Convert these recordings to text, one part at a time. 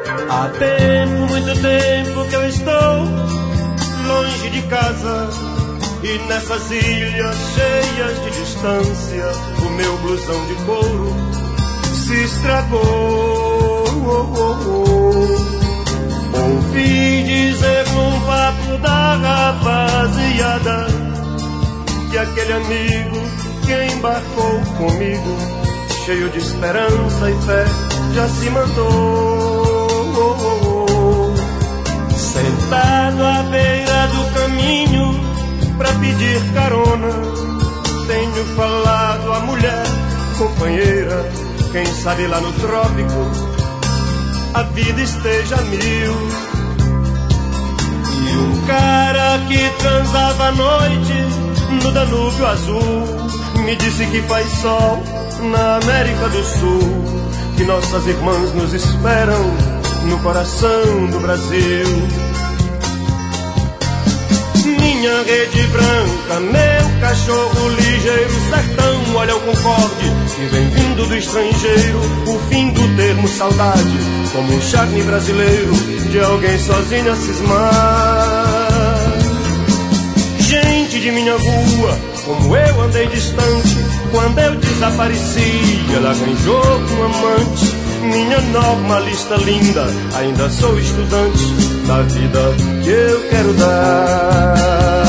Há tempo, muito tempo que eu estou longe de casa, e nessas ilhas cheias de distância o meu blusão de couro se estragou. Ouvi dizer num papo da rapaziada que aquele amigo que embarcou comigo, cheio de esperança e fé, já se mandou. Sentado à beira do caminho pra pedir carona, tenho falado à mulher companheira, quem sabe lá no trópico a vida esteja mil. E um cara que transava à noite no Danúbio Azul me disse que faz sol na América do Sul, que nossas irmãs nos esperam no coração do Brasil. Minha rede branca, meu cachorro ligeiro, sertão, olha o Concorde que vem vindo do estrangeiro, o fim do termo saudade, como um charme brasileiro de alguém sozinho a cismar. Gente de minha rua, como eu andei distante, quando eu desapareci, ela arranjou um amante. Minha normalista linda, ainda sou estudante da vida que eu quero dar.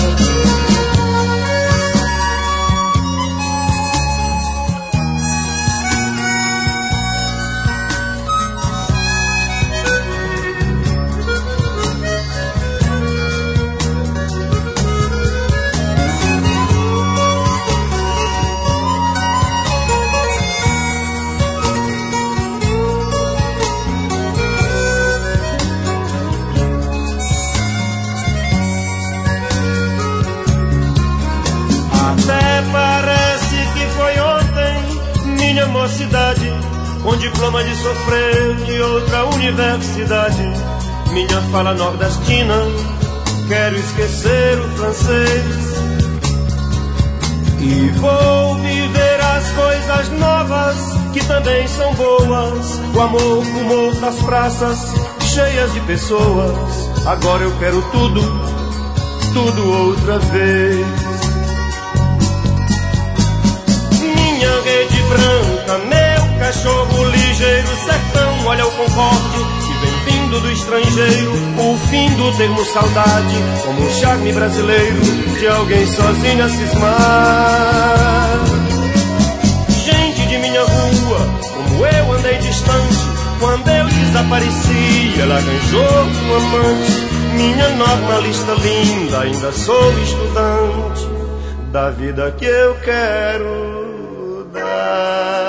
Mocidade, com diploma de sofrer de outra universidade, minha fala nordestina, quero esquecer o francês e vou viver as coisas novas que também são boas, o amor, o humor das praças cheias de pessoas. Agora eu quero tudo, tudo outra vez. Minha rede branca, meu cachorro ligeiro, sertão, olha o Concorde que vem vindo do estrangeiro, o fim do termo saudade, como um charme brasileiro de alguém sozinho a cismar. Gente de minha rua, como eu andei distante, quando eu desapareci, ela arranjou um amante. Minha normalista linda, ainda sou estudante da vida que eu quero dar.